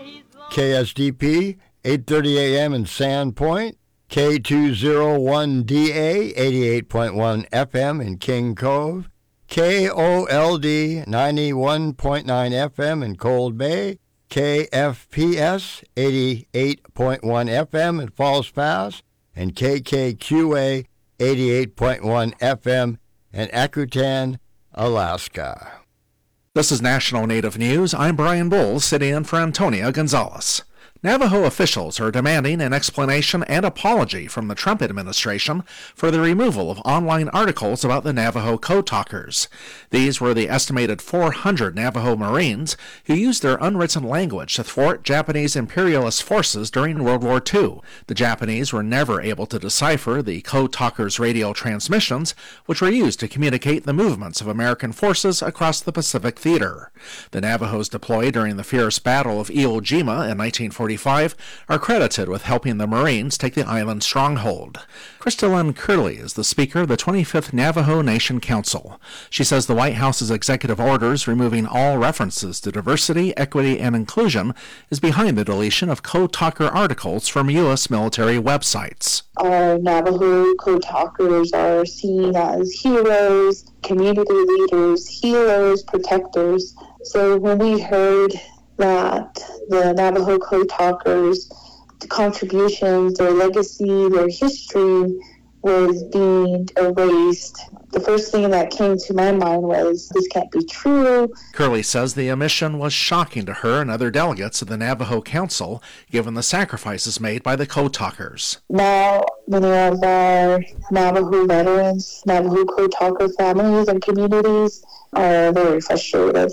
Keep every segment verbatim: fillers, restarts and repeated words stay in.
K S D P, eight thirty a.m. in Sandpoint, K two oh one D A, eighty-eight point one F M in King Cove, K O L D, ninety-one point nine F M in Cold Bay, K F P S, eighty-eight point one F M in Falls Pass, and K K Q A, eighty-eight point one F M in Akutan, Alaska. This is National Native News. I'm Brian Bull, sitting in for Antonia Gonzalez. Navajo officials are demanding an explanation and apology from the Trump administration for the removal of online articles about the Navajo Code Talkers. These were the estimated four hundred Navajo Marines who used their unwritten language to thwart Japanese imperialist forces during World War Two. The Japanese were never able to decipher the Code Talkers' radio transmissions, which were used to communicate the movements of American forces across the Pacific Theater. The Navajos deployed during the fierce Battle of Iwo Jima in nineteen forty-five are credited with helping the Marines take the island stronghold. Crystalline Curley is the speaker of the twenty-fifth Navajo Nation Council. She says the White House's executive orders removing all references to diversity, equity, and inclusion is behind the deletion of Code Talker articles from U S military websites. Our Navajo Code Talkers are seen as heroes, community leaders, healers, protectors. So when we heard that the Navajo Code Talkers' contributions, their legacy, their history was being erased, the first thing that came to my mind was, this can't be true. Curley says the omission was shocking to her and other delegates of the Navajo Council, given the sacrifices made by the Code Talkers. Now, many of our Navajo veterans, Navajo Code Talker families and communities are very frustrated.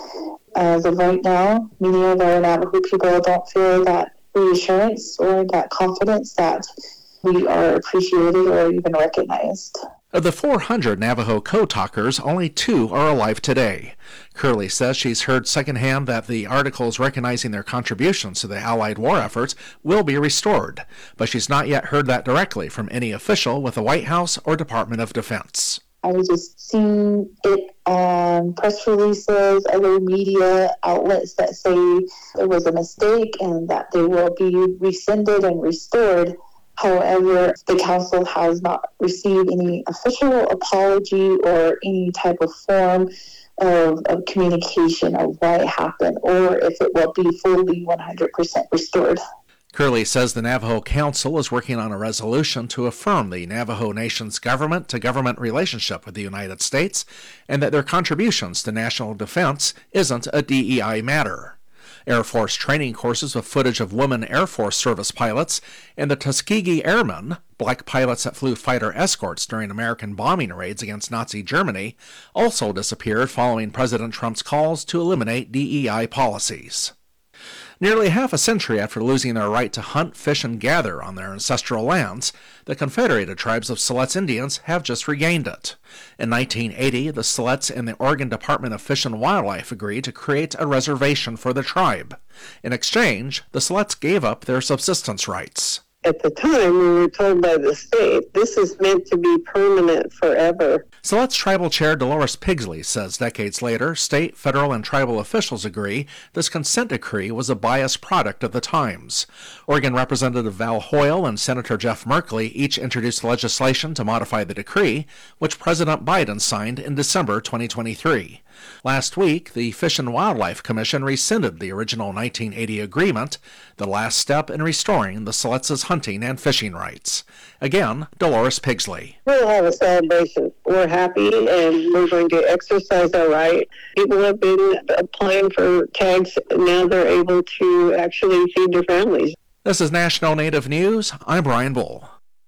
As of right now, many of our Navajo people don't feel that reassurance or that confidence that we are appreciated or even recognized. Of the four hundred Navajo Code Talkers, only two are alive today. Curley says she's heard secondhand that the articles recognizing their contributions to the Allied war efforts will be restored, but she's not yet heard that directly from any official with the White House or Department of Defense. I just see it on press releases, other media outlets that say it was a mistake and that they will be rescinded and restored. However, the council has not received any official apology or any type of form of, of communication of why it happened or if it will be fully one hundred percent restored. Curley says the Navajo Council is working on a resolution to affirm the Navajo Nation's government-to-government relationship with the United States and that their contributions to national defense isn't a D E I matter. Air Force training courses with footage of women Air Force service pilots and the Tuskegee Airmen, black pilots that flew fighter escorts during American bombing raids against Nazi Germany, also disappeared following President Trump's calls to eliminate D E I policies. Nearly half a century after losing their right to hunt, fish, and gather on their ancestral lands, the Confederated Tribes of Siletz Indians have just regained it. In nineteen eighty, the Siletz and the Oregon Department of Fish and Wildlife agreed to create a reservation for the tribe. In exchange, the Siletz gave up their subsistence rights. At the time, we were told by the state, this is meant to be permanent forever. Siletz Tribal Chair Dolores Pigsley says decades later, state, federal, and tribal officials agree this consent decree was a biased product of the times. Oregon Representative Val Hoyle and Senator Jeff Merkley each introduced legislation to modify the decree, which President Biden signed in December twenty twenty-three. Last week, the Fish and Wildlife Commission rescinded the original nineteen eighty agreement, the last step in restoring the Siletz's hunting and fishing rights. Again, Dolores Pigsley. We'll have a celebration. We're happy and we're going to exercise our right. People have been applying for tags. Now they're able to actually feed their families. This is National Native News. I'm Brian Bull.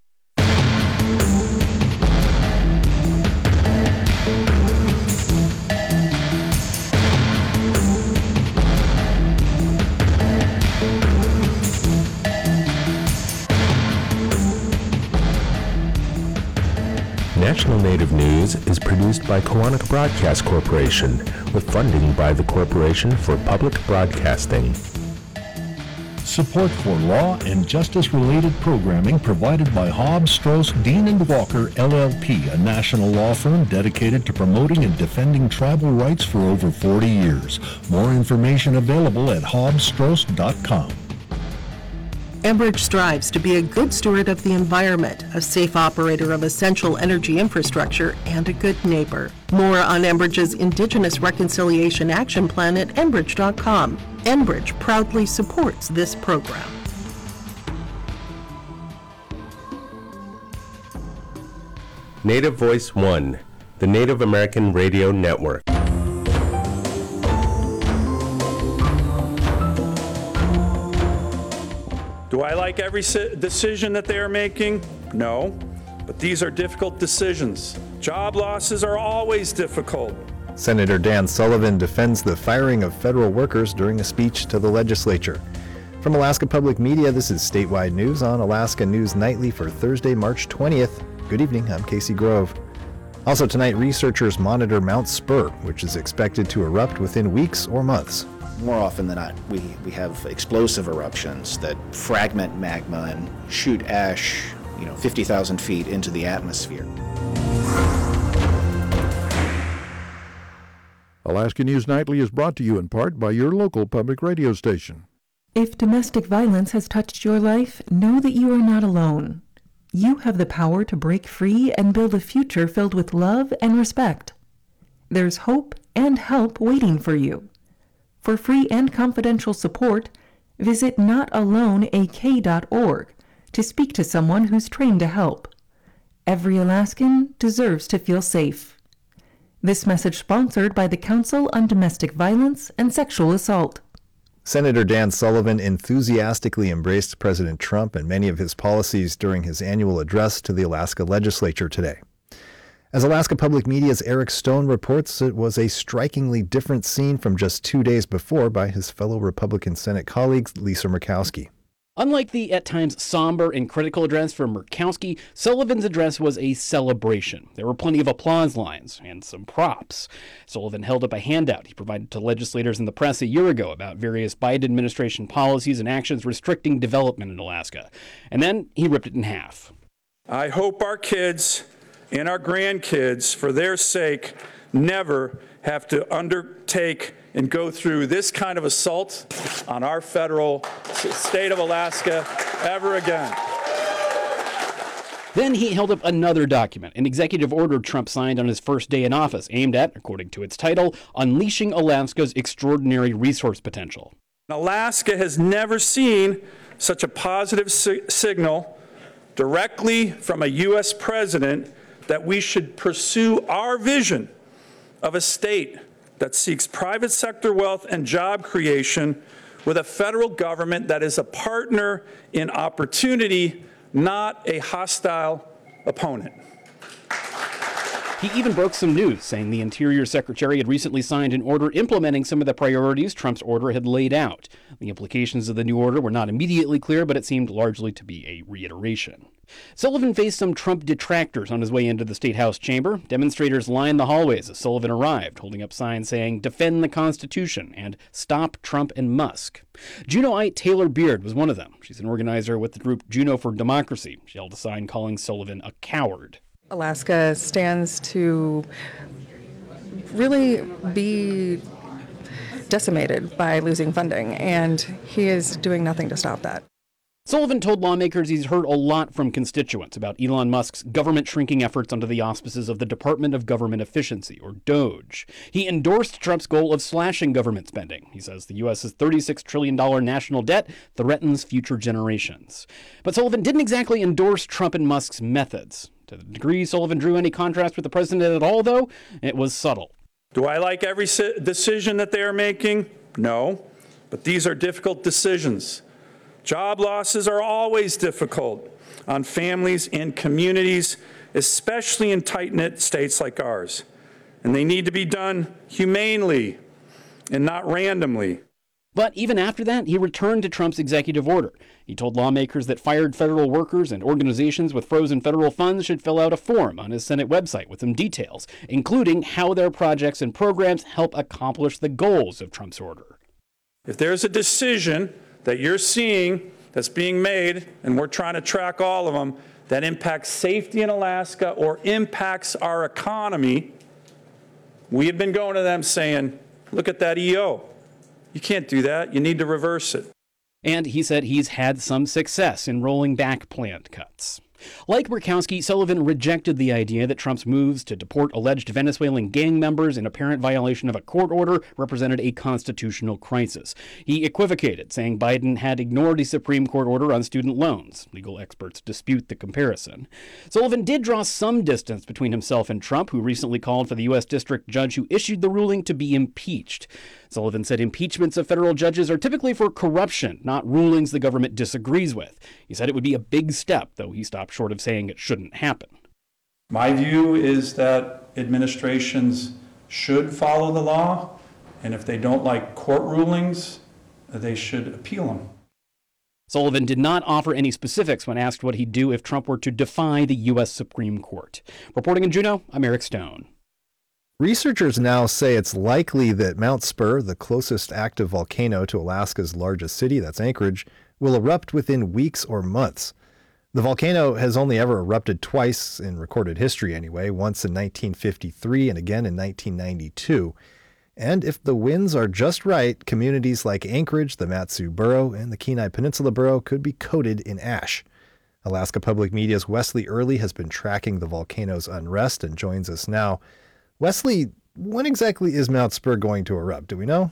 National Native News is produced by Koahnic Broadcast Corporation with funding by the Corporation for Public Broadcasting. Support for law and justice-related programming provided by Hobbs, Strauss, Dean and Walker, L L P, a national law firm dedicated to promoting and defending tribal rights for over forty years. More information available at hobbs strauss dot com. Enbridge strives to be a good steward of the environment, a safe operator of essential energy infrastructure, and a good neighbor. More on Enbridge's Indigenous Reconciliation Action Plan at enbridge dot com. Enbridge proudly supports this program. Native Voice One, the Native American Radio Network. Do I like every decision that they are making? No, but these are difficult decisions. Job losses are always difficult. Senator Dan Sullivan defends the firing of federal workers during a speech to the legislature. From Alaska Public Media, this is Statewide News on Alaska News Nightly for Thursday, March twentieth. Good evening, I'm Casey Grove. Also tonight, researchers monitor Mount Spur, which is expected to erupt within weeks or months. More often than not, we, we have explosive eruptions that fragment magma and shoot ash, you know, fifty thousand feet into the atmosphere. Alaska News Nightly is brought to you in part by your local public radio station. If domestic violence has touched your life, know that you are not alone. You have the power to break free and build a future filled with love and respect. There's hope and help waiting for you. For free and confidential support, visit not alone a k dot org to speak to someone who's trained to help. Every Alaskan deserves to feel safe. This message sponsored by the Council on Domestic Violence and Sexual Assault. Senator Dan Sullivan enthusiastically embraced President Trump and many of his policies during his annual address to the Alaska legislature today. As Alaska Public Media's Eric Stone reports, it was a strikingly different scene from just two days before by his fellow Republican Senate colleague, Lisa Murkowski. Unlike the at times somber and critical address from Murkowski, Sullivan's address was a celebration. There were plenty of applause lines and some props. Sullivan held up a handout he provided to legislators and the press a year ago about various Biden administration policies and actions restricting development in Alaska. And then he ripped it in half. I hope our kids and our grandkids, for their sake, never have to undertake and go through this kind of assault on our federal state of Alaska ever again. Then he held up another document, an executive order Trump signed on his first day in office, aimed at, according to its title, unleashing Alaska's extraordinary resource potential. Alaska has never seen such a positive si- signal directly from a U S president that we should pursue our vision of a state that seeks private sector wealth and job creation with a federal government that is a partner in opportunity, not a hostile opponent. He even broke some news, saying the Interior Secretary had recently signed an order implementing some of the priorities Trump's order had laid out. The implications of the new order were not immediately clear, but it seemed largely to be a reiteration. Sullivan faced some Trump detractors on his way into the State House chamber. Demonstrators lined the hallways as Sullivan arrived, holding up signs saying, "Defend the Constitution" and "Stop Trump and Musk." Juneauite Taylor Beard was one of them. She's an organizer with the group Juneau for Democracy. She held a sign calling Sullivan a coward. Alaska stands to really be decimated by losing funding, and he is doing nothing to stop that. Sullivan told lawmakers he's heard a lot from constituents about Elon Musk's government shrinking efforts under the auspices of the Department of Government Efficiency, or DOGE. He endorsed Trump's goal of slashing government spending. He says the U S's thirty-six trillion dollars national debt threatens future generations. But Sullivan didn't exactly endorse Trump and Musk's methods. To the degree Sullivan drew any contrast with the president at all, though, it was subtle. Do I like every decision that they are making? No, but these are difficult decisions. Job losses are always difficult on families and communities, especially in tight-knit states like ours. And they need to be done humanely and not randomly. But even after that, he returned to Trump's executive order. He told lawmakers that fired federal workers and organizations with frozen federal funds should fill out a form on his Senate website with some details, including how their projects and programs help accomplish the goals of Trump's order. If there's a decision that you're seeing that's being made, and we're trying to track all of them, that impacts safety in Alaska or impacts our economy, we have been going to them saying, look at that E O. You can't do that. You need to reverse it. And he said he's had some success in rolling back planned cuts. Like Murkowski, Sullivan rejected the idea that Trump's moves to deport alleged Venezuelan gang members in apparent violation of a court order represented a constitutional crisis. He equivocated, saying Biden had ignored a Supreme Court order on student loans. Legal experts dispute the comparison. Sullivan did draw some distance between himself and Trump, who recently called for the U S district judge who issued the ruling to be impeached. Sullivan said impeachments of federal judges are typically for corruption, not rulings the government disagrees with. He said it would be a big step, though he stopped short of saying it shouldn't happen. My view is that administrations should follow the law, and if they don't like court rulings, they should appeal them. Sullivan did not offer any specifics when asked what he'd do if Trump were to defy the U S Supreme Court. Reporting in Juneau, I'm Eric Stone. Researchers now say it's likely that Mount Spur, the closest active volcano to Alaska's largest city, that's Anchorage, will erupt within weeks or months. The volcano has only ever erupted twice in recorded history anyway, once in nineteen fifty-three and again in nineteen ninety-two. And if the winds are just right, communities like Anchorage, the Mat-Su Borough, and the Kenai Peninsula Borough could be coated in ash. Alaska Public Media's Wesley Early has been tracking the volcano's unrest and joins us now. Wesley, when exactly is Mount Spur going to erupt? Do we know?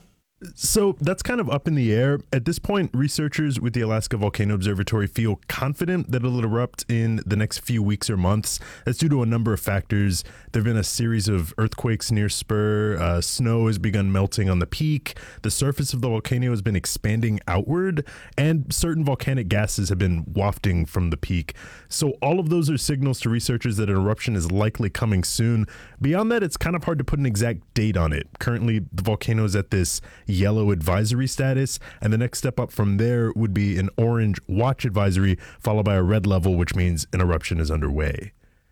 So that's kind of up in the air. At this point, researchers with the Alaska Volcano Observatory feel confident that it'll erupt in the next few weeks or months. That's due to a number of factors. There have been a series of earthquakes near Spur. Uh, snow has begun melting on the peak. The surface of the volcano has been expanding outward, and certain volcanic gases have been wafting from the peak. So all of those are signals to researchers that an eruption is likely coming soon. Beyond that, it's kind of hard to put an exact date on it. Currently, the volcano is at this yellow advisory status, and the next step up from there would be an orange watch advisory, followed by a red level, which means an eruption is underway.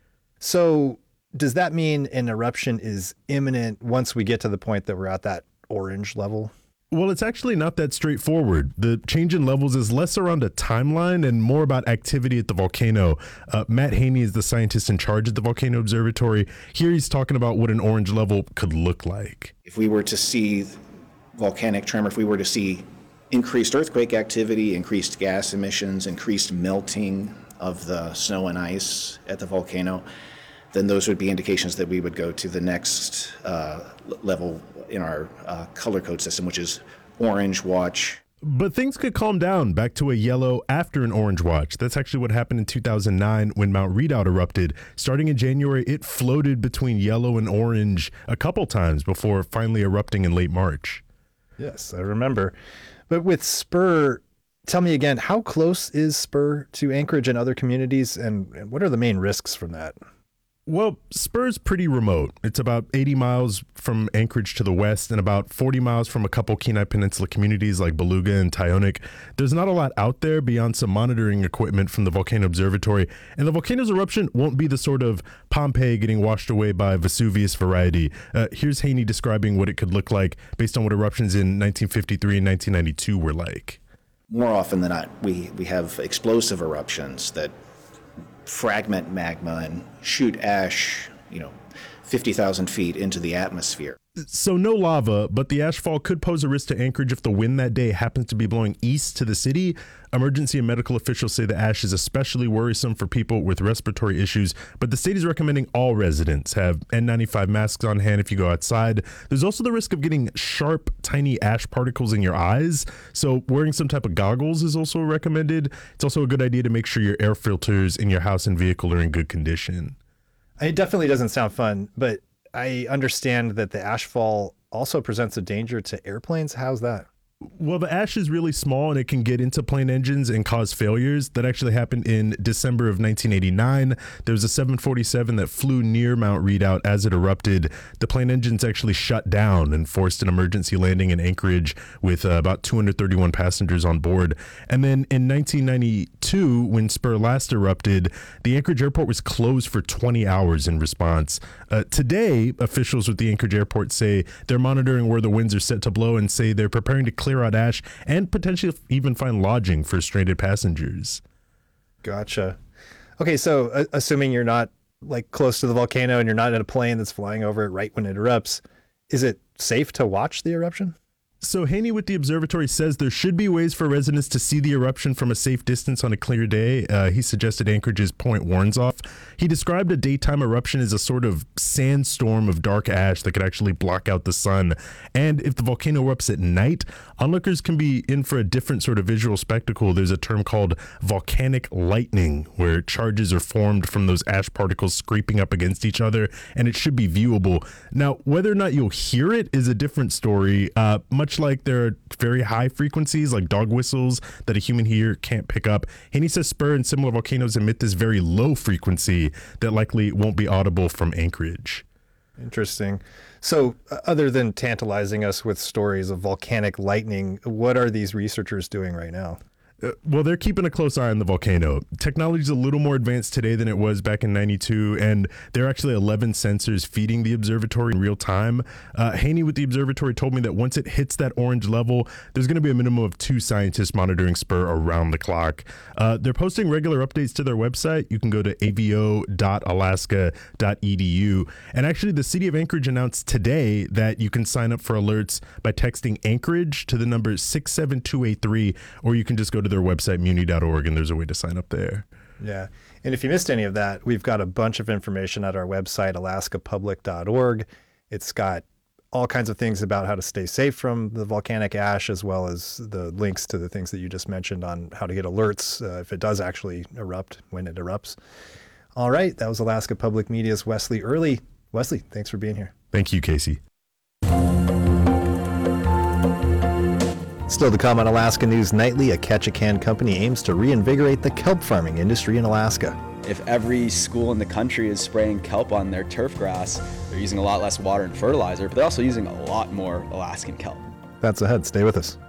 So does that mean an eruption is imminent once we get to the point that we're at that orange level? Well, it's actually not that straightforward. The change in levels is less around a timeline and more about activity at the volcano. Uh, Matt Haney is the scientist in charge at the Volcano Observatory. Here he's talking about what an orange level could look like. If we were to see volcanic tremor, if we were to see increased earthquake activity, increased gas emissions, increased melting of the snow and ice at the volcano, then those would be indications that we would go to the next uh, level in our uh, color code system, which is orange watch. But things could calm down back to a yellow after an orange watch. That's actually what happened in two thousand nine when Mount Redoubt erupted. Starting in January, it floated between yellow and orange a couple times before finally erupting in late March. Yes, I remember. But with Spur, tell me again, how close is Spur to Anchorage and other communities, and what are the main risks from that? Well, Spur's pretty remote. It's about eighty miles from Anchorage to the west and about forty miles from a couple Kenai Peninsula communities like Beluga and Tyonek. There's not a lot out there beyond some monitoring equipment from the Volcano Observatory, and the volcano's eruption won't be the sort of Pompeii getting washed away by Vesuvius variety. Uh, here's Haney describing what it could look like based on what eruptions in nineteen fifty-three and nineteen ninety-two were like. More often than not, we, we have explosive eruptions that fragment magma and shoot ash, you know, fifty thousand feet into the atmosphere. So no lava, but the ashfall could pose a risk to Anchorage if the wind that day happens to be blowing east to the city. Emergency and medical officials say the ash is especially worrisome for people with respiratory issues, but the state is recommending all residents have N ninety-five masks on hand if you go outside. There's also the risk of getting sharp, tiny ash particles in your eyes, so wearing some type of goggles is also recommended. It's also a good idea to make sure your air filters in your house and vehicle are in good condition. It definitely doesn't sound fun, but I understand that the ashfall also presents a danger to airplanes. How's that? Well, the ash is really small and it can get into plane engines and cause failures. That actually happened in December of nineteen eighty-nine. There was a seven forty-seven that flew near Mount Redoubt as it erupted. The plane engines actually shut down and forced an emergency landing in Anchorage with uh, about two hundred thirty-one passengers on board. And then in nineteen ninety-two, when Spur last erupted, the Anchorage airport was closed for twenty hours in response. Uh, today, officials with the Anchorage airport say they're monitoring where the winds are set to blow and say they're preparing to clear clear out ash and potentially even find lodging for stranded passengers. Gotcha. Okay, so uh, assuming you're not like close to the volcano and you're not in a plane that's flying over it right when it erupts, is it safe to watch the eruption? So Haney with the observatory says there should be ways for residents to see the eruption from a safe distance on a clear day. Uh, he suggested Anchorage's Point Warrenzoff. He described a daytime eruption as a sort of sandstorm of dark ash that could actually block out the sun. And if the volcano erupts at night, onlookers can be in for a different sort of visual spectacle. There's a term called volcanic lightning, where charges are formed from those ash particles scraping up against each other, and it should be viewable. Now, whether or not you'll hear it is a different story. Uh, much like there are very high frequencies like dog whistles that a human ear can't pick up, Haney says Spur and similar volcanoes emit this very low frequency that likely won't be audible from Anchorage. Interesting. So uh, other than tantalizing us with stories of volcanic lightning, what are these researchers doing right now? Uh, well, they're keeping a close eye on the volcano. Technology is a little more advanced today than it was back in ninety-two, and there are actually eleven sensors feeding the observatory in real time. Uh, Haney with the observatory told me that once it hits that orange level, there's going to be a minimum of two scientists monitoring Spur around the clock. Uh, they're posting regular updates to their website. You can go to a v o dot alaska dot e d u. And actually, the city of Anchorage announced today that you can sign up for alerts by texting Anchorage to the number six seven two eight three, or you can just go to their website, muni dot org, and there's a way to sign up there. Yeah. And if you missed any of that, we've got a bunch of information at our website, alaska public dot org. It's got all kinds of things about how to stay safe from the volcanic ash, as well as the links to the things that you just mentioned on how to get alerts uh, if it does actually erupt, when it erupts. All right. That was Alaska Public Media's Wesley Early. Wesley, thanks for being here. Thank you, Casey. Still to come on Alaska News Nightly, a Ketchikan company aims to reinvigorate the kelp farming industry in Alaska. If every school in the country is spraying kelp on their turf grass, they're using a lot less water and fertilizer, but they're also using a lot more Alaskan kelp. That's ahead. Stay with us.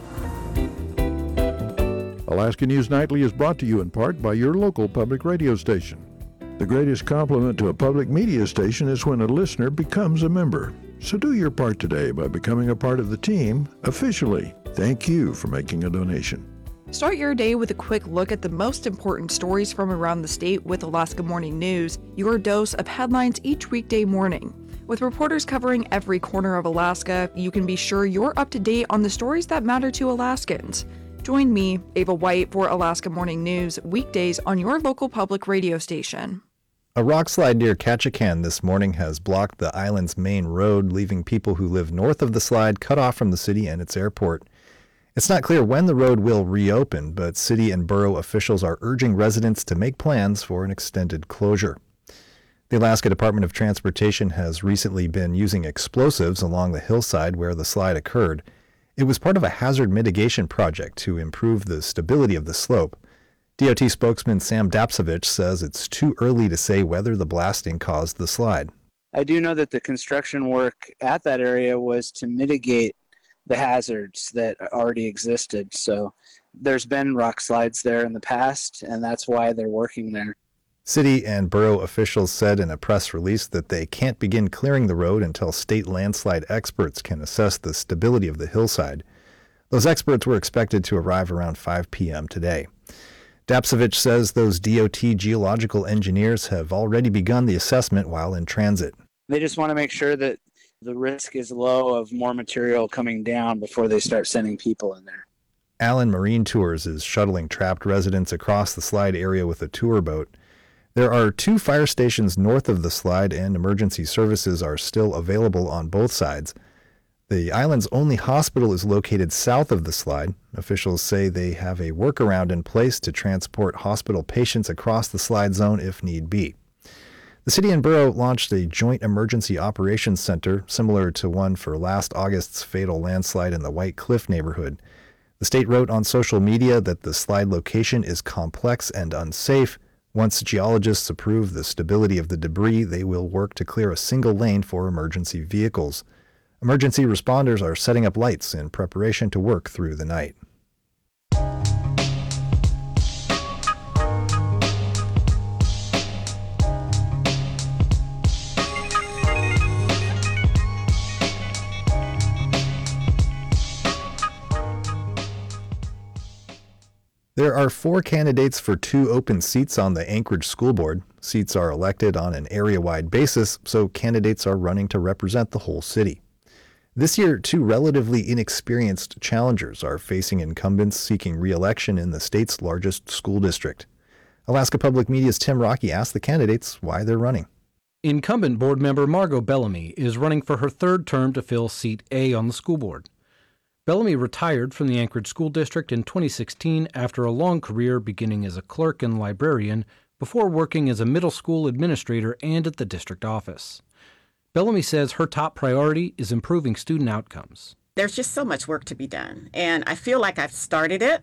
Alaska News Nightly is brought to you in part by your local public radio station. The greatest compliment to a public media station is when a listener becomes a member. So do your part today by becoming a part of the team officially. Thank you for making a donation. Start your day with a quick look at the most important stories from around the state with Alaska Morning News, your dose of headlines each weekday morning. With reporters covering every corner of Alaska, you can be sure you're up to date on the stories that matter to Alaskans. Join me, Ava White, for Alaska Morning News, weekdays on your local public radio station. A rock slide near Ketchikan this morning has blocked the island's main road, leaving people who live north of the slide cut off from the city and its airport. It's not clear when the road will reopen, but city and borough officials are urging residents to make plans for an extended closure. The Alaska Department of Transportation has recently been using explosives along the hillside where the slide occurred. It was part of a hazard mitigation project to improve the stability of the slope. D O T spokesman Sam Dapsovich says it's too early to say whether the blasting caused the slide. I do know that the construction work at that area was to mitigate the hazards that already existed. So there's been rock slides there in the past, and that's why they're working there. City and borough officials said in a press release that they can't begin clearing the road until state landslide experts can assess the stability of the hillside. Those experts were expected to arrive around five p.m. today. Dapsovich says those D O T geological engineers have already begun the assessment while in transit. They just want to make sure that the risk is low of more material coming down before they start sending people in there. Allen Marine Tours is shuttling trapped residents across the slide area with a tour boat. There are two fire stations north of the slide, and emergency services are still available on both sides. The island's only hospital is located south of the slide. Officials say they have a workaround in place to transport hospital patients across the slide zone if need be. The city and borough launched a joint emergency operations center similar to one for last August's fatal landslide in the White Cliff neighborhood. The state wrote on social media that the slide location is complex and unsafe. Once geologists approve the stability of the debris, they will work to clear a single lane for emergency vehicles. Emergency responders are setting up lights in preparation to work through the night. There are four candidates for two open seats on the Anchorage School Board. Seats are elected on an area-wide basis, so candidates are running to represent the whole city. This year, two relatively inexperienced challengers are facing incumbents seeking re-election in the state's largest school district. Alaska Public Media's Tim Rocky asked the candidates why they're running. Incumbent board member Margot Bellamy is running for her third term to fill seat A on the school board. Bellamy retired from the Anchorage School District in twenty sixteen after a long career beginning as a clerk and librarian before working as a middle school administrator and at the district office. Bellamy says her top priority is improving student outcomes. There's just so much work to be done, and I feel like I've started it.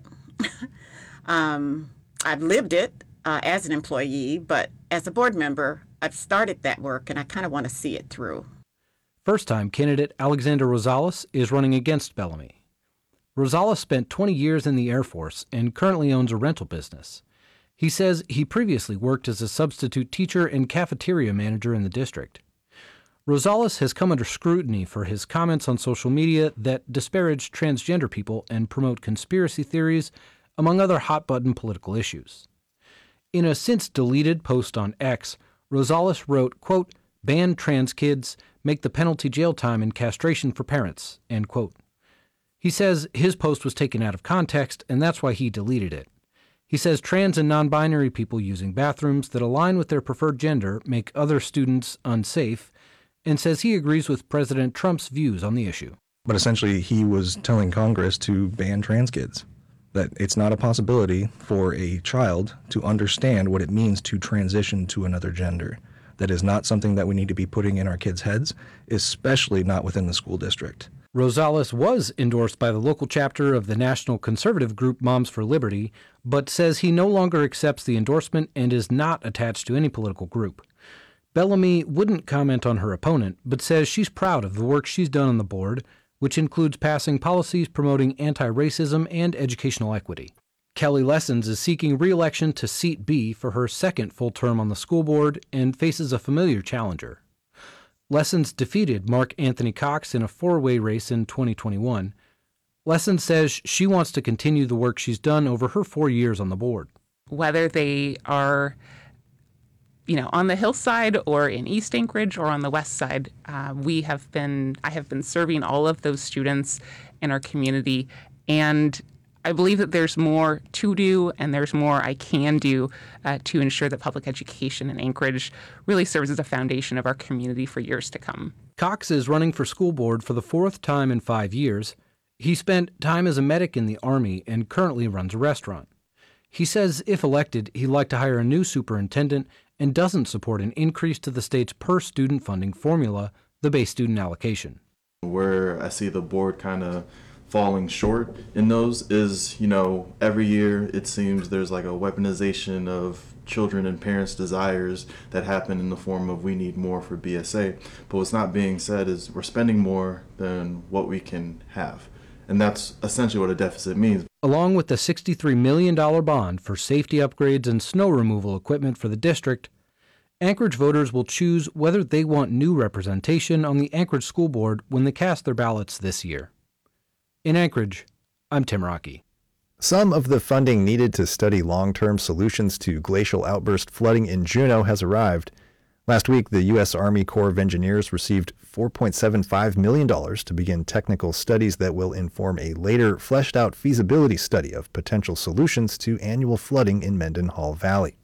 um, I've lived it uh, as an employee, but as a board member, I've started that work, and I kind of want to see it through. First-time candidate Alexander Rosales is running against Bellamy. Rosales spent twenty years in the Air Force and currently owns a rental business. He says he previously worked as a substitute teacher and cafeteria manager in the district. Rosales has come under scrutiny for his comments on social media that disparage transgender people and promote conspiracy theories, among other hot-button political issues. In a since-deleted post on X, Rosales wrote, quote, "Ban trans kids, make the penalty jail time and castration for parents," end quote. He says his post was taken out of context, and that's why he deleted it. He says trans and non-binary people using bathrooms that align with their preferred gender make other students unsafe, and says he agrees with President Trump's views on the issue. But essentially, he was telling Congress to ban trans kids, that it's not a possibility for a child to understand what it means to transition to another gender. That is not something that we need to be putting in our kids' heads, especially not within the school district. Rosales was endorsed by the local chapter of the national conservative group Moms for Liberty, but says he no longer accepts the endorsement and is not attached to any political group. Bellamy wouldn't comment on her opponent, but says she's proud of the work she's done on the board, which includes passing policies promoting anti-racism and educational equity. Kelly Lessons is seeking re-election to Seat B for her second full term on the school board and faces a familiar challenger. Lessons defeated Mark Anthony Cox in a four-way race in twenty twenty-one. Lessons says she wants to continue the work she's done over her four years on the board. Whether they are, you know, on the hillside or in East Anchorage or on the west side, uh, we have been, I have been serving all of those students in our community, and I believe that there's more to do and there's more I can do uh, to ensure that public education in Anchorage really serves as a foundation of our community for years to come. Cox is running for school board for the fourth time in five years. He spent time as a medic in the Army and currently runs a restaurant. He says if elected, he'd like to hire a new superintendent and doesn't support an increase to the state's per-student funding formula, the base student allocation. Where I see the board kind of falling short in those is, you know, every year it seems there's like a weaponization of children and parents' desires that happen in the form of we need more for B S A. But what's not being said is we're spending more than what we can have. And that's essentially what a deficit means. Along with the sixty-three million dollars bond for safety upgrades and snow removal equipment for the district, Anchorage voters will choose whether they want new representation on the Anchorage School Board when they cast their ballots this year. In Anchorage, I'm Tim Rocky. Some of the funding needed to study long-term solutions to glacial outburst flooding in Juneau has arrived. Last week, the U S Army Corps of Engineers received four point seven five million dollars to begin technical studies that will inform a later fleshed-out feasibility study of potential solutions to annual flooding in Mendenhall Valley.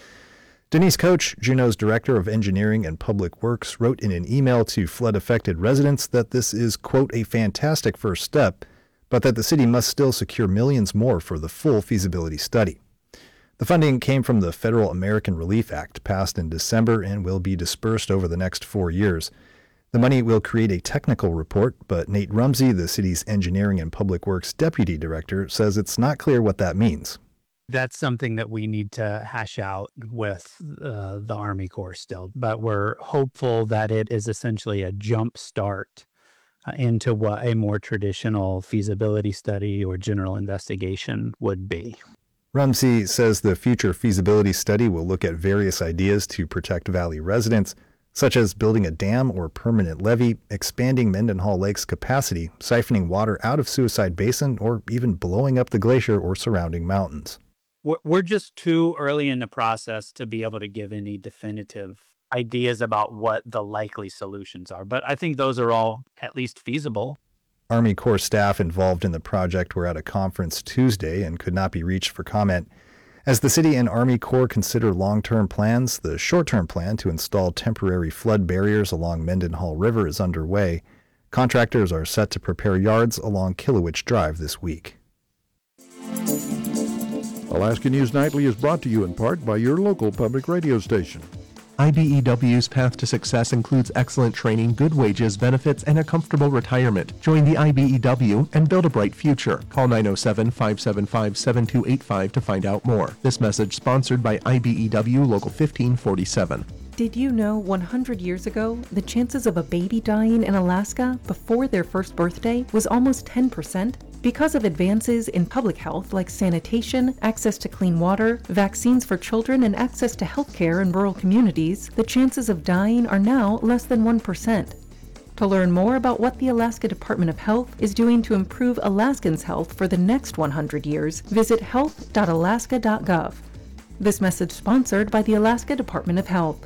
Denise Coach, Juneau's Director of Engineering and Public Works, wrote in an email to flood-affected residents that this is, quote, a fantastic first step, but that the city must still secure millions more for the full feasibility study. The funding came from the Federal American Relief Act, passed in December, and will be dispersed over the next four years. The money will create a technical report, but Nate Rumsey, the city's Engineering and Public Works Deputy Director, says it's not clear what that means. That's something that we need to hash out with uh, the Army Corps still, but we're hopeful that it is essentially a jump start uh, into what a more traditional feasibility study or general investigation would be. Rumsey says the future feasibility study will look at various ideas to protect Valley residents, such as building a dam or permanent levee, expanding Mendenhall Lake's capacity, siphoning water out of Suicide Basin, or even blowing up the glacier or surrounding mountains. We're just too early in the process to be able to give any definitive ideas about what the likely solutions are. But I think those are all at least feasible. Army Corps staff involved in the project were at a conference Tuesday and could not be reached for comment. As the city and Army Corps consider long-term plans, the short-term plan to install temporary flood barriers along Mendenhall River is underway. Contractors are set to prepare yards along Killowitch Drive this week. Alaska News Nightly is brought to you in part by your local public radio station. I B E W's path to success includes excellent training, good wages, benefits, and a comfortable retirement. Join the I B E W and build a bright future. Call nine oh seven, five seven five, seven two eight five to find out more. This message sponsored by I B E W Local fifteen forty-seven. Did you know one hundred years ago, the chances of a baby dying in Alaska before their first birthday was almost ten percent? Because of advances in public health like sanitation, access to clean water, vaccines for children, and access to health care in rural communities, the chances of dying are now less than one percent. To learn more about what the Alaska Department of Health is doing to improve Alaskans' health for the next one hundred years, visit health dot alaska dot gov. This message sponsored by the Alaska Department of Health.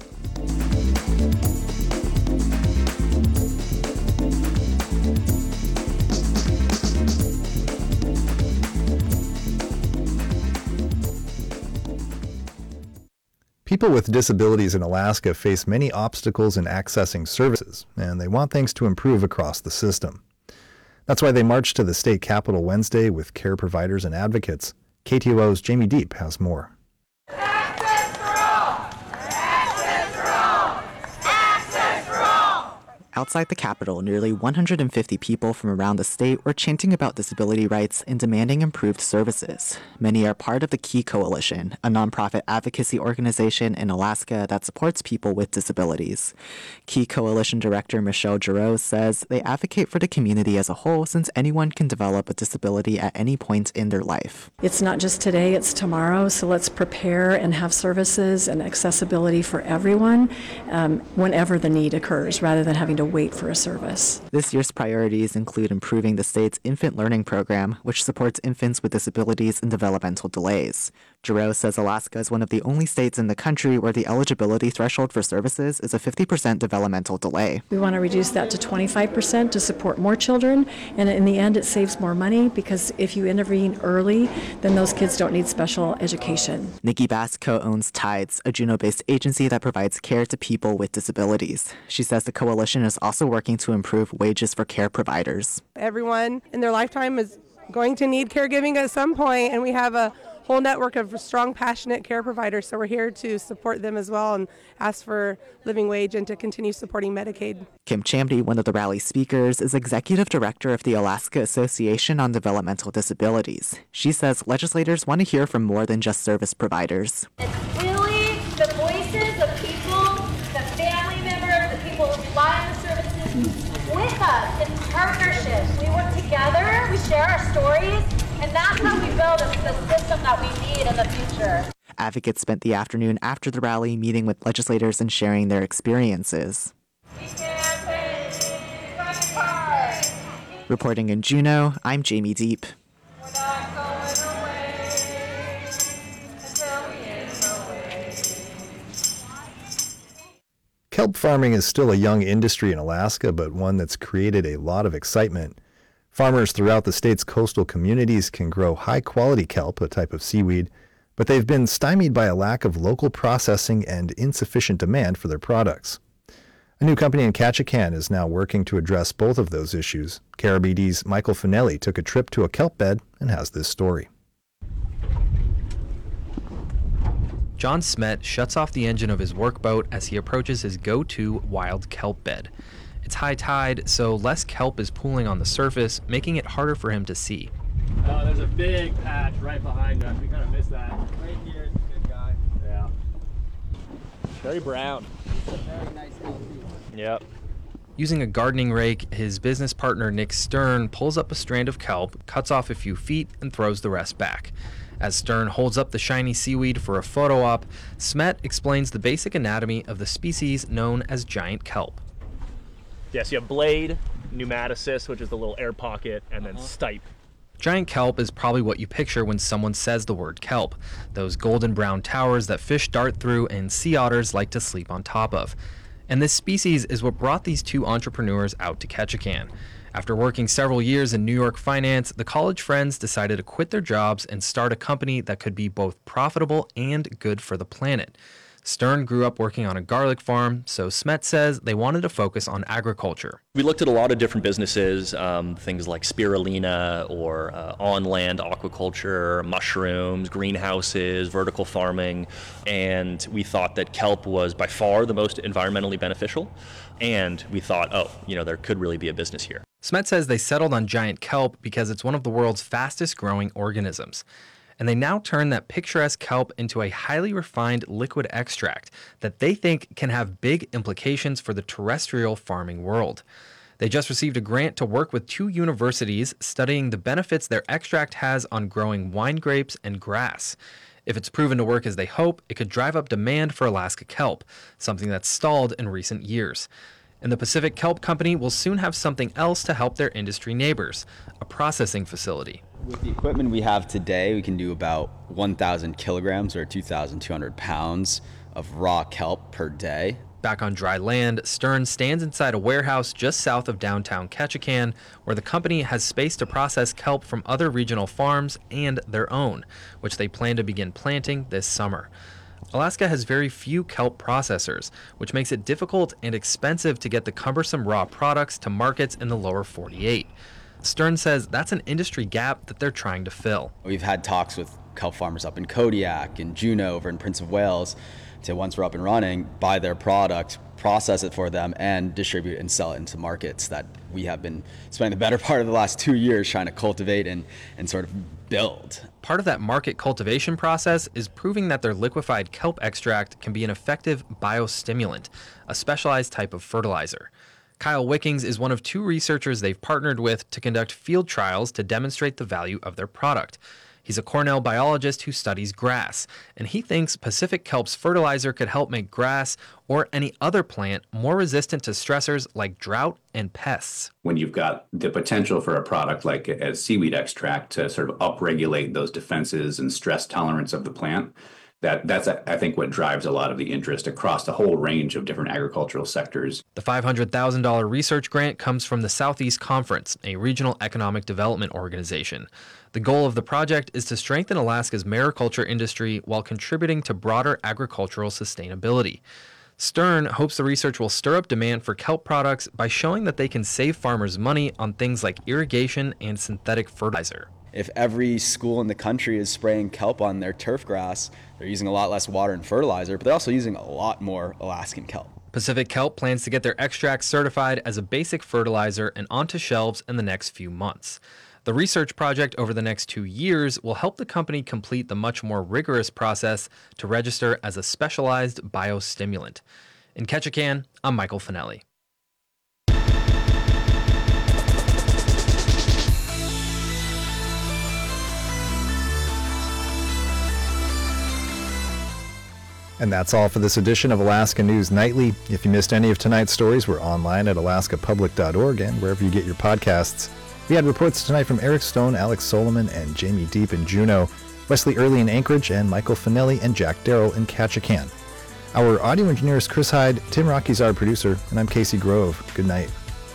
People with disabilities in Alaska face many obstacles in accessing services, and they want things to improve across the system. That's why they marched to the state capitol Wednesday with care providers and advocates. K T O O's Jamie Deep has more. Outside the Capitol, nearly one hundred fifty people from around the state were chanting about disability rights and demanding improved services. Many are part of the Key Coalition, a nonprofit advocacy organization in Alaska that supports people with disabilities. Key Coalition Director Michelle Giroux says they advocate for the community as a whole since anyone can develop a disability at any point in their life. It's not just today, it's tomorrow, so let's prepare and have services and accessibility for everyone um, whenever the need occurs, rather than having to wait for a service. This year's priorities include improving the state's infant learning program, which supports infants with disabilities and developmental delays. Giroux says Alaska is one of the only states in the country where the eligibility threshold for services is a fifty percent developmental delay. We want to reduce that to twenty-five percent to support more children, and in the end it saves more money because if you intervene early, then those kids don't need special education. Nikki Bass co-owns Tides, a Juneau-based agency that provides care to people with disabilities. She says the coalition is also working to improve wages for care providers. Everyone in their lifetime is going to need caregiving at some point, and we have a whole network of strong, passionate care providers, so we're here to support them as well and ask for living wage and to continue supporting Medicaid. Kim Chamby, one of the rally speakers, is executive director of the Alaska Association on Developmental Disabilities. She says legislators want to hear from more than just service providers. It's really the voices of people, the family members, the people who rely on the services with us in partnership. We work together, we share our stories, and that's how we build a, the system that we need in the future. Advocates spent the afternoon after the rally meeting with legislators and sharing their experiences. Reporting in Juneau, I'm Jamie Deep. Kelp farming is still a young industry in Alaska, but one that's created a lot of excitement. Farmers throughout the state's coastal communities can grow high-quality kelp, a type of seaweed, but they've been stymied by a lack of local processing and insufficient demand for their products. A new company in Ketchikan is now working to address both of those issues. K R B D's Michael Finelli took a trip to a kelp bed and has this story. John Smet shuts off the engine of his workboat as he approaches his go-to wild kelp bed. It's high tide, so less kelp is pooling on the surface, making it harder for him to see. Oh, there's a big patch right behind us. We kind of missed that. Right here is a good guy. Yeah. Very brown. It's a very nice healthy one. Yep. Using a gardening rake, his business partner Nick Stern pulls up a strand of kelp, cuts off a few feet, and throws the rest back. As Stern holds up the shiny seaweed for a photo op, Smet explains the basic anatomy of the species known as giant kelp. Yes, you have blade, pneumatocyst, which is the little air pocket, and then stipe. Giant kelp is probably what you picture when someone says the word kelp, those golden brown towers that fish dart through and sea otters like to sleep on top of. And this species is what brought these two entrepreneurs out to Ketchikan. After working several years in New York finance, the college friends decided to quit their jobs and start a company that could be both profitable and good for the planet. Stern grew up working on a garlic farm, so Smet says they wanted to focus on agriculture. We looked at a lot of different businesses, um, things like spirulina or uh, on-land aquaculture, mushrooms, greenhouses, vertical farming, and we thought that kelp was by far the most environmentally beneficial, and we thought, oh, you know, there could really be a business here. Smet says they settled on giant kelp because it's one of the world's fastest growing organisms. And they now turn that picturesque kelp into a highly refined liquid extract that they think can have big implications for the terrestrial farming world. They just received a grant to work with two universities studying the benefits their extract has on growing wine grapes and grass. If it's proven to work as they hope, it could drive up demand for Alaska kelp, something that's stalled in recent years. And the Pacific Kelp Company will soon have something else to help their industry neighbors, a processing facility. With the equipment we have today, we can do about one thousand kilograms or two thousand two hundred pounds of raw kelp per day. Back on dry land, Stern stands inside a warehouse just south of downtown Ketchikan, where the company has space to process kelp from other regional farms and their own, which they plan to begin planting this summer. Alaska has very few kelp processors, which makes it difficult and expensive to get the cumbersome raw products to markets in the lower forty-eight. Stern says that's an industry gap that they're trying to fill. We've had talks with kelp farmers up in Kodiak and Juneau over in Prince of Wales to, once we're up and running, buy their product, process it for them, and distribute and sell it into markets that we have been spending the better part of the last two years trying to cultivate and, and sort of build. Part of that market cultivation process is proving that their liquefied kelp extract can be an effective biostimulant, a specialized type of fertilizer. Kyle Wickings is one of two researchers they've partnered with to conduct field trials to demonstrate the value of their product. He's a Cornell biologist who studies grass, and he thinks Pacific Kelp's fertilizer could help make grass or any other plant more resistant to stressors like drought and pests. When you've got the potential for a product like a seaweed extract to sort of upregulate those defenses and stress tolerance of the plant, That, that's, I think, what drives a lot of the interest across the whole range of different agricultural sectors. The five hundred thousand dollars research grant comes from the Southeast Conference, a regional economic development organization. The goal of the project is to strengthen Alaska's mariculture industry while contributing to broader agricultural sustainability. Stern hopes the research will stir up demand for kelp products by showing that they can save farmers money on things like irrigation and synthetic fertilizer. If every school in the country is spraying kelp on their turf grass, they're using a lot less water and fertilizer, but they're also using a lot more Alaskan kelp. Pacific Kelp plans to get their extract certified as a basic fertilizer and onto shelves in the next few months. The research project over the next two years will help the company complete the much more rigorous process to register as a specialized biostimulant. In Ketchikan, I'm Michael Finelli. And that's all for this edition of Alaska News Nightly. If you missed any of tonight's stories, we're online at alaska public dot org and wherever you get your podcasts. We had reports tonight from Eric Stone, Alex Solomon, and Jamie Deep in Juneau, Wesley Early in Anchorage, and Michael Finelli and Jack Darrell in Ketchikan. Our audio engineer is Chris Hyde, Tim Rocky's our producer, and I'm Casey Grove. Good night.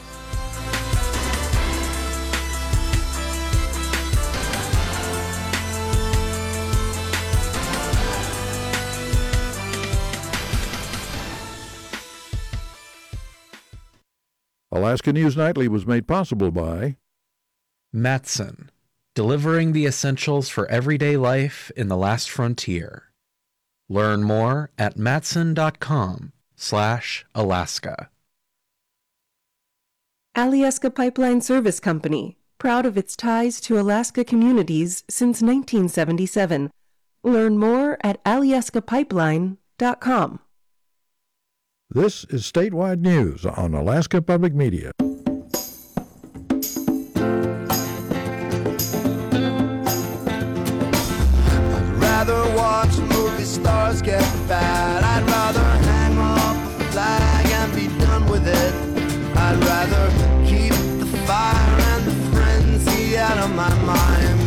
Alaska News Nightly was made possible by Matson, delivering the essentials for everyday life in the last frontier. Learn more at matson.com slash Alaska. Alyeska Pipeline Service Company, proud of its ties to Alaska communities since nineteen seventy-seven. Learn more at alyeska pipeline dot com. This is Statewide News on Alaska Public Media. rather watch movie stars get fat. I'd rather hang up a flag and be done with it. I'd rather keep the fire and the frenzy out of my mind.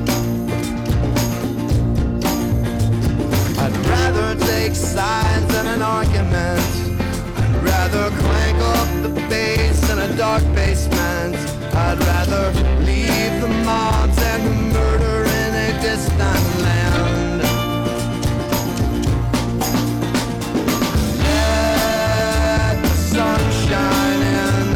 I'd rather take sides in an argument. I'd rather clank up the bass in a dark basement. I'd rather leave the mobs and the murder in a distant land. Let the sun shine in.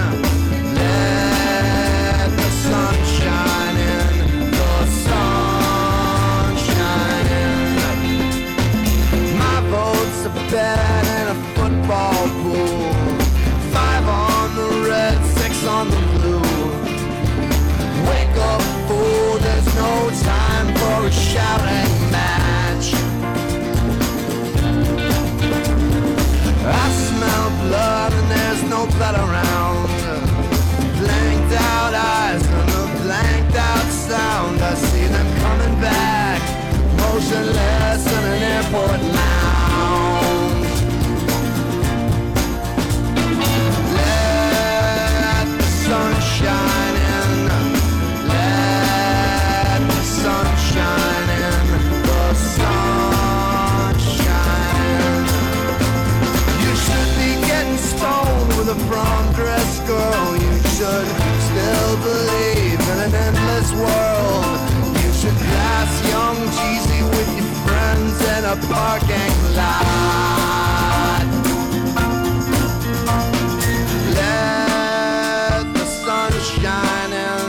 Let the sun shine in. The sun shine in. My vote's a bet in a football pool. Five on the red, six on the blue. Wake up, fool, there's no time for a shouting match. I smell blood and there's no blood around. Blanked out eyes and a blanked out sound. I see them coming back, motionless in an airport lounge. Let the sun shine in. Let the sun shine in. The sun shine. You should be getting stoned with a prom dress girl. You should still believe in an endless world. You should pass young Jeezy with your friends in a parking lot. Let the sun shine in.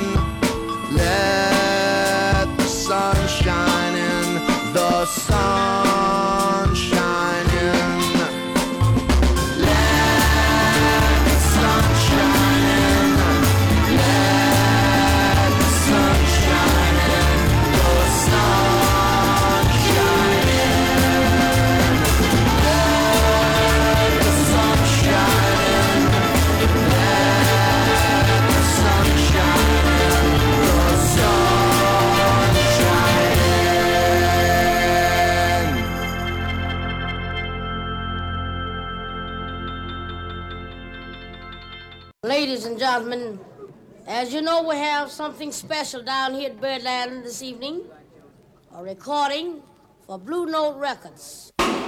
Let the sun shine in. The sun shine in. Let the sun shine in. Let the sun shine in. The sun shine in. Let the sun shine in. Let the sun shine in. The sun shine in. Ladies and gentlemen, as you know, we have something special down here at Birdland this evening. A recording for Blue Note Records.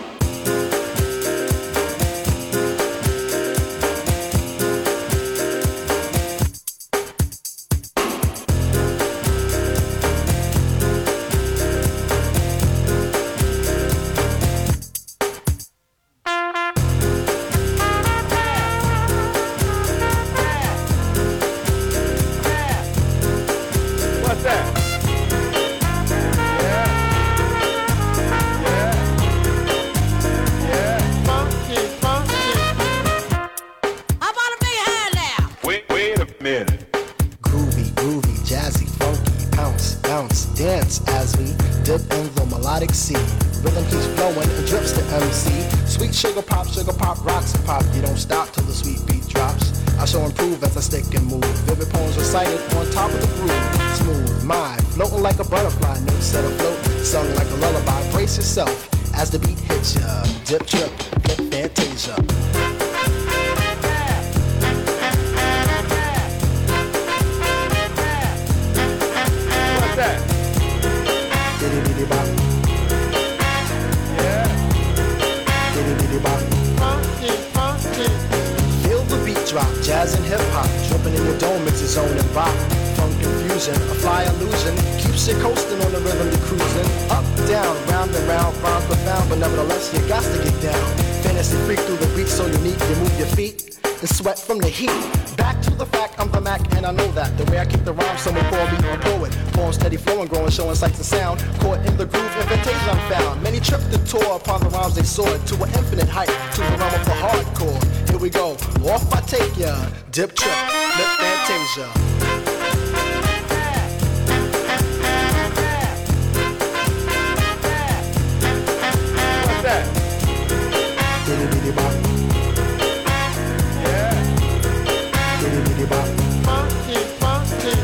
What's that? Funky, funky. How about a big hand now? Wait, wait a minute. Groovy, groovy, jazzy, funky, bounce, bounce, dance as we dip in the melodic sea. Rhythm keeps flowing and drips to M C. Sweet sugar pop, sugar pop, rocks and pop. You don't stop till the sweet beat drops. I shall improve as I stick and move. Vivid poems recited on top of the groove. Smooth, mind, floating like a butterfly. Notes set afloat, sung like a lullaby. Brace yourself as the beat hits ya. Dip, trip, flip, fantasia. What's that? Diddy bop. Yeah. Diddy bop. Funky, funky. Feel the beat drop, jazz and hip hop. Jumping in your dome, it's a zone and bop. Funk confusion, a fly illusion. Keeps you coasting on the rhythm you're cruising. Up, down, round and round, rhymes profound, but nevertheless you got to get down. Fantasy freak through the beat so unique, you move your feet and sweat from the heat. Back to the fact, I'm the Mac and I know that. The way I kick the rhyme, someone call me a poet. Poems steady flowing, growing, showing sights and sound. Caught in the groove, invitation I'm found. Many tripped the tour upon the rhymes they soared to an infinite height, to the realm of the hardcore. Here we go, off I take ya. Dip trip, lip fantasia. What's that? Diddy diddy bop. Yeah. Diddy diddy bop. Funky, funky.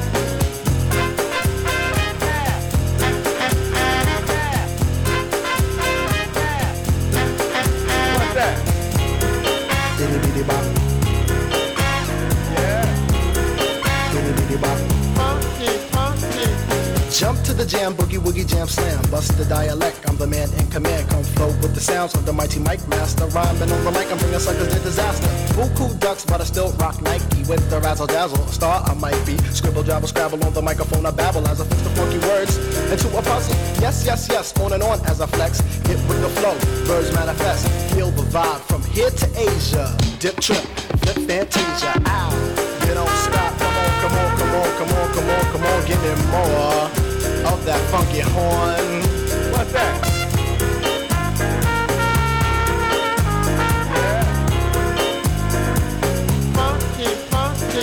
bust the dialect. I'm the man in command. Come flow with the sounds of the mighty mic master. Rhyming on the mic, I'm bringing suckers to disaster. Buku ducks, but I still rock Nike with the razzle dazzle. A star I might be. Scribble, jabble, scrabble on the microphone. I babble as I fix the funky words into a puzzle. Yes, yes, yes. On and on as I flex. Hit with the flow. Birds manifest. Feel the vibe from here to Asia. Dip, trip, flip, fantasia. Ow. You don't stop. Come on, come on, come on, come on, come on, come on. Give me more of that funky horn. What's that? Funky, funky.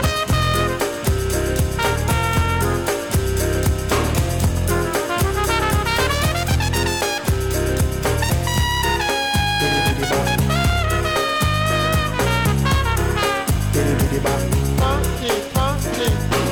Funky, funky.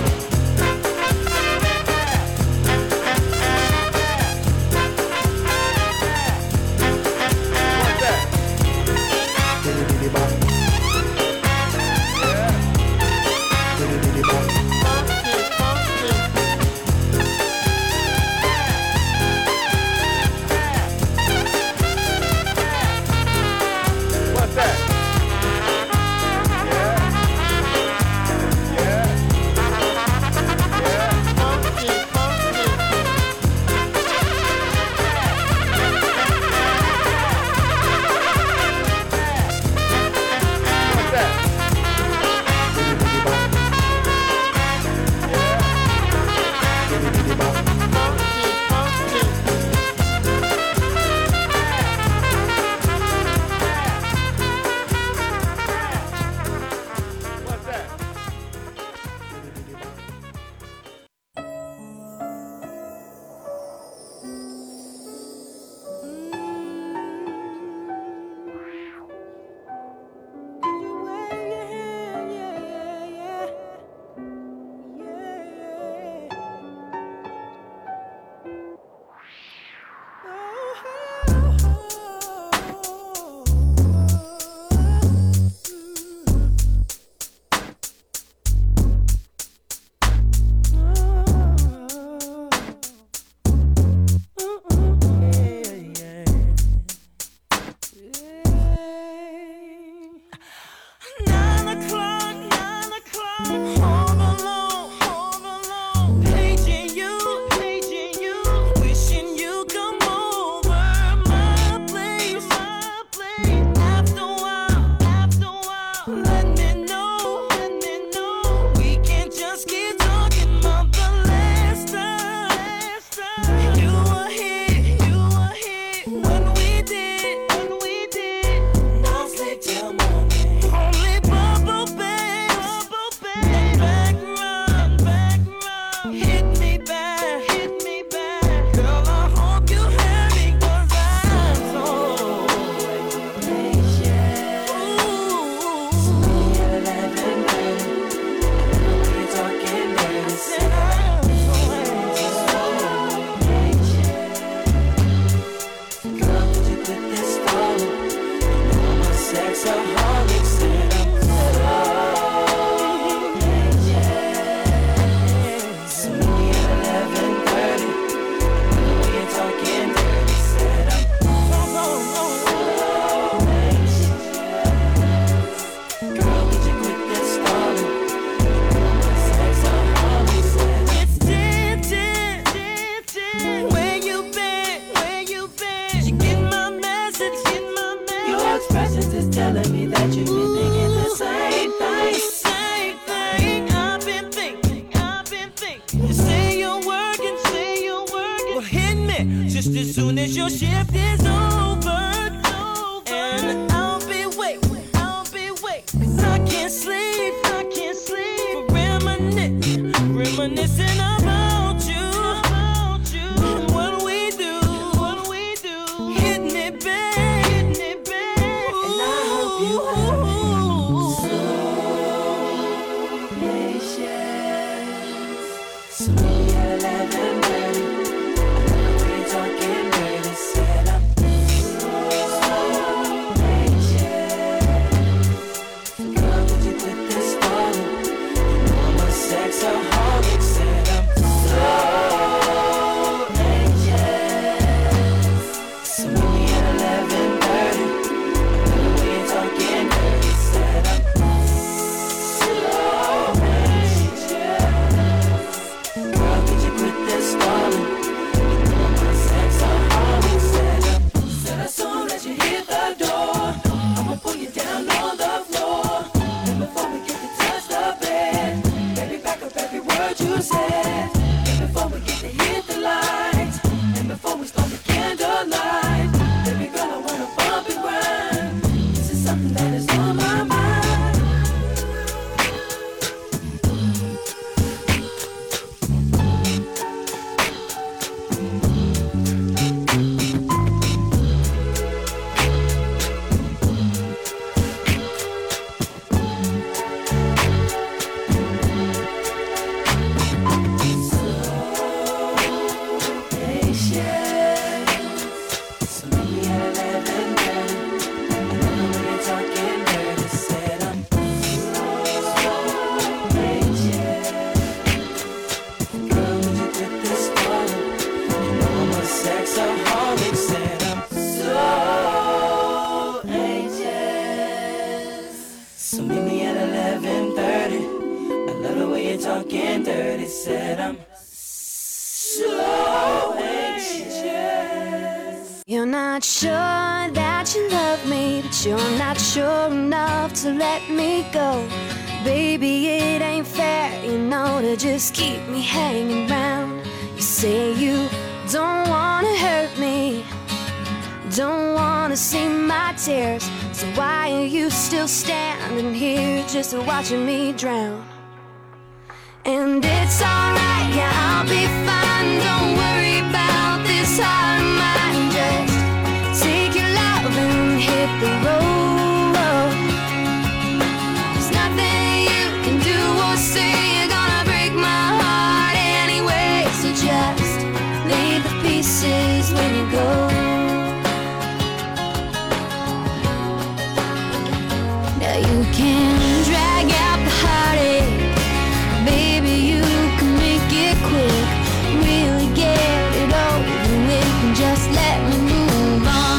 Just as soon as your shift is over, and I'll be waiting, I'll be waiting. 'Cause I can't sleep, I can't sleep. Reminiscing, reminiscing about you, about you. And what we do, what we do. Hitting it back, hitting it back. And I hope you have me so patient. Sweet eleven thirty. Talking dirty, said I'm so patient. Girl, would you quit this phone? You know I'm a sexaholic, said I'm said I'm so anxious. You're not sure that you love me, but you're not sure enough to let me go. Baby, it ain't fair, you know, to just keep me hanging round. You say you don't wanna hurt me, don't wanna see my tears, so why are you still standing here just watching me drown? And it's alright, yeah, I'll be fine, don't worry about this heart of mine. Just take your love and hit the road. There's nothing you can do or say, you're gonna break my heart anyway. So just leave the pieces when you go. Now you can drag out the heartache, baby, you can make it quick. Really get it over with and just let me move on.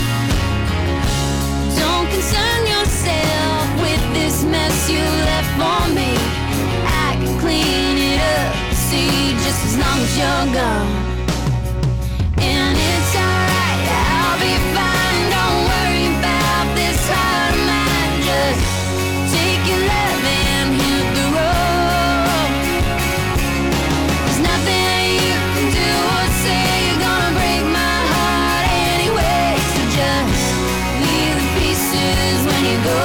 Don't concern yourself with this mess you left for me. I can clean it up, see, just as long as you're gone. And it's alright, I'll be fine, don't worry about this heart of mine. Just take your love and hit the road. There's nothing you can do or say, you're gonna break my heart anyway. So just leave the pieces when you go.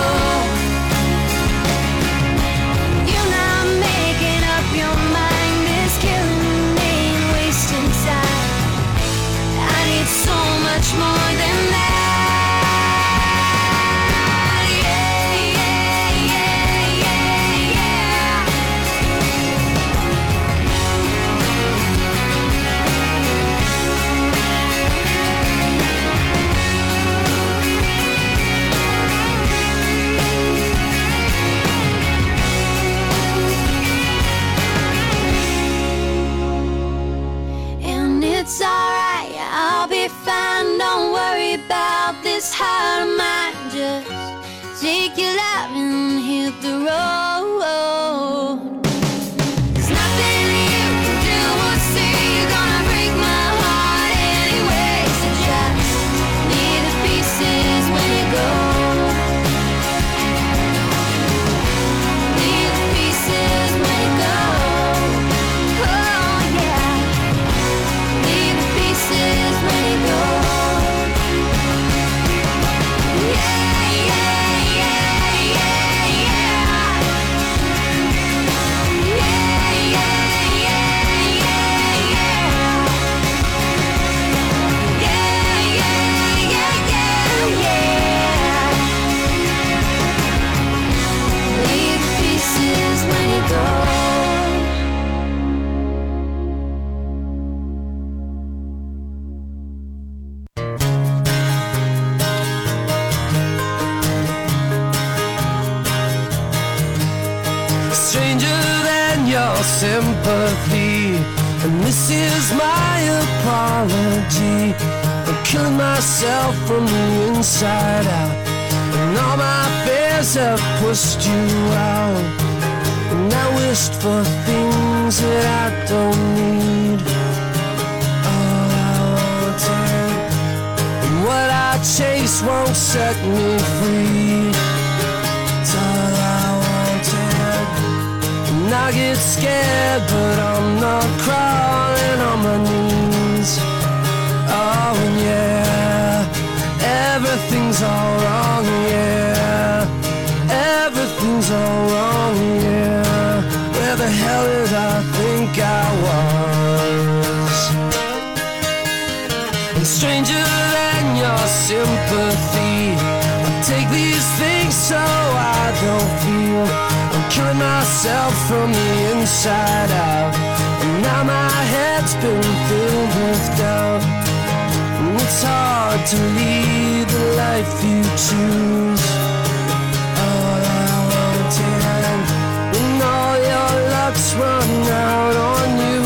You're not making up your mind, it's killing me and wasting time. I need so much more than that. Yeah, yeah, yeah, yeah, yeah. And it's alright, I'll be fine, don't worry about this heart of mine. Just take your love and hit the road. There's nothing you can do or say, you're gonna break my heart anyway. So just leave the pieces when you go. Leave the pieces when you go. Oh yeah. Leave the pieces when you go. Yeah, yeah, yeah, yeah, yeah. Yeah, yeah, yeah, yeah, yeah. Yeah, yeah, yeah, yeah, yeah. Leave the pieces when you go. Stranger than your sympathy, and this is my apology. I'm killing myself from the inside out, and all my fears have pushed you out. And I wished for things that I don't need. All I wanted, and what I chase won't set me free. It's all I wanted. And I get scared, but I'm not crawling on my knees. Oh yeah, everything's all wrong, yeah. Everything's all wrong, yeah. Where the hell did I think I was? And stranger than your sympathy, I take these things so I don't feel. I'm killing myself from the inside out, and now my head's been filled with doubt. And it's hard to lead the life you choose. All I wanted, when all your luck's run out on you.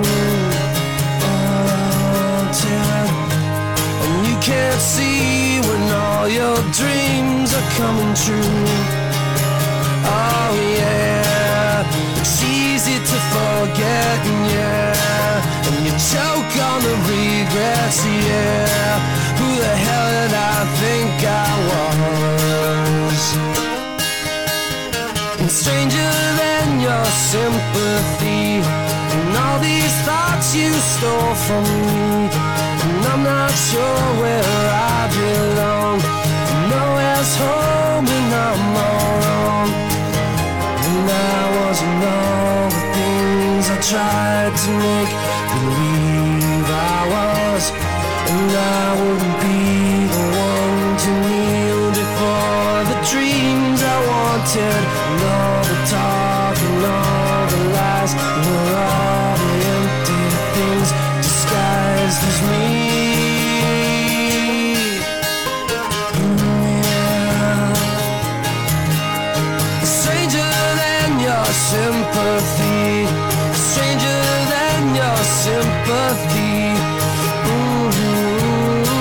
All I wanted, and you can't see when all your dreams are coming true. Oh yeah, it's easy to forget. forgetting, yeah. And you choke on the regrets, yeah. Who the hell did I think I was? And stranger than your sympathy, and all these thoughts you stole from me. And I'm not sure where I belong. Nowhere's home and I'm all wrong. And I wasn't all the things I tried to make believe I was. And I wouldn't be the one to kneel before the dreams I wanted. And all the talk and all the lies were all the empty things disguised as me. Sympathy, stranger than your sympathy. Mm-hmm.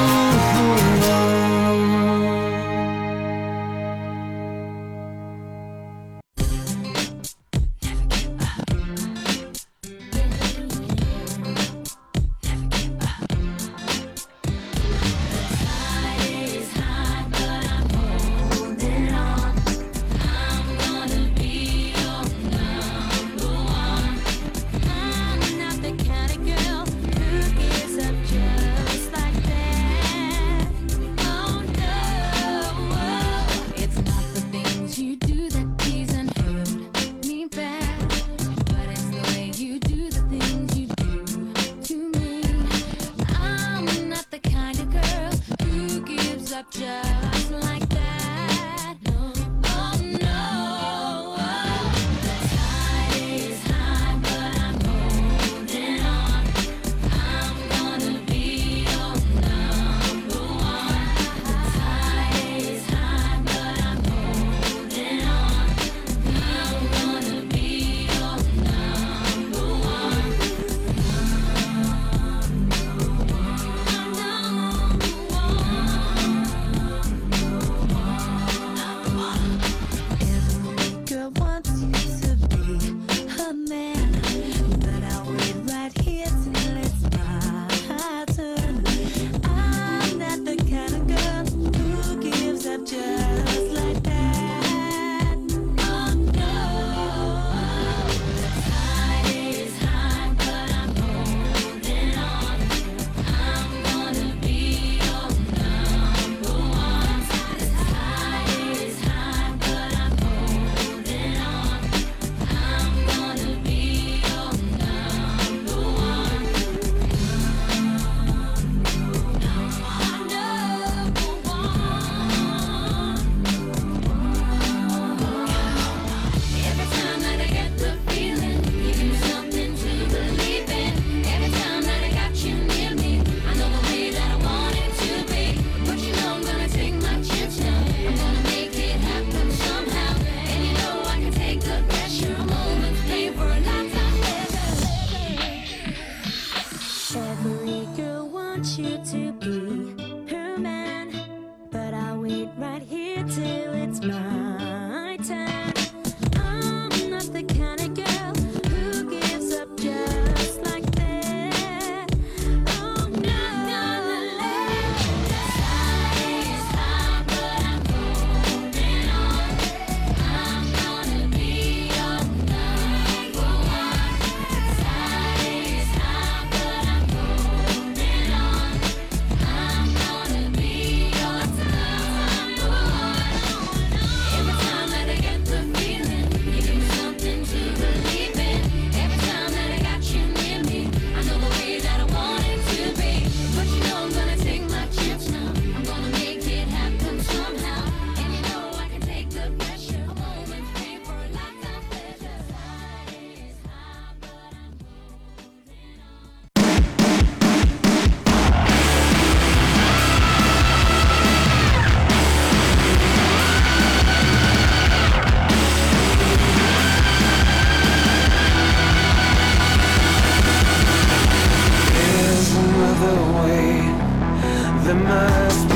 There must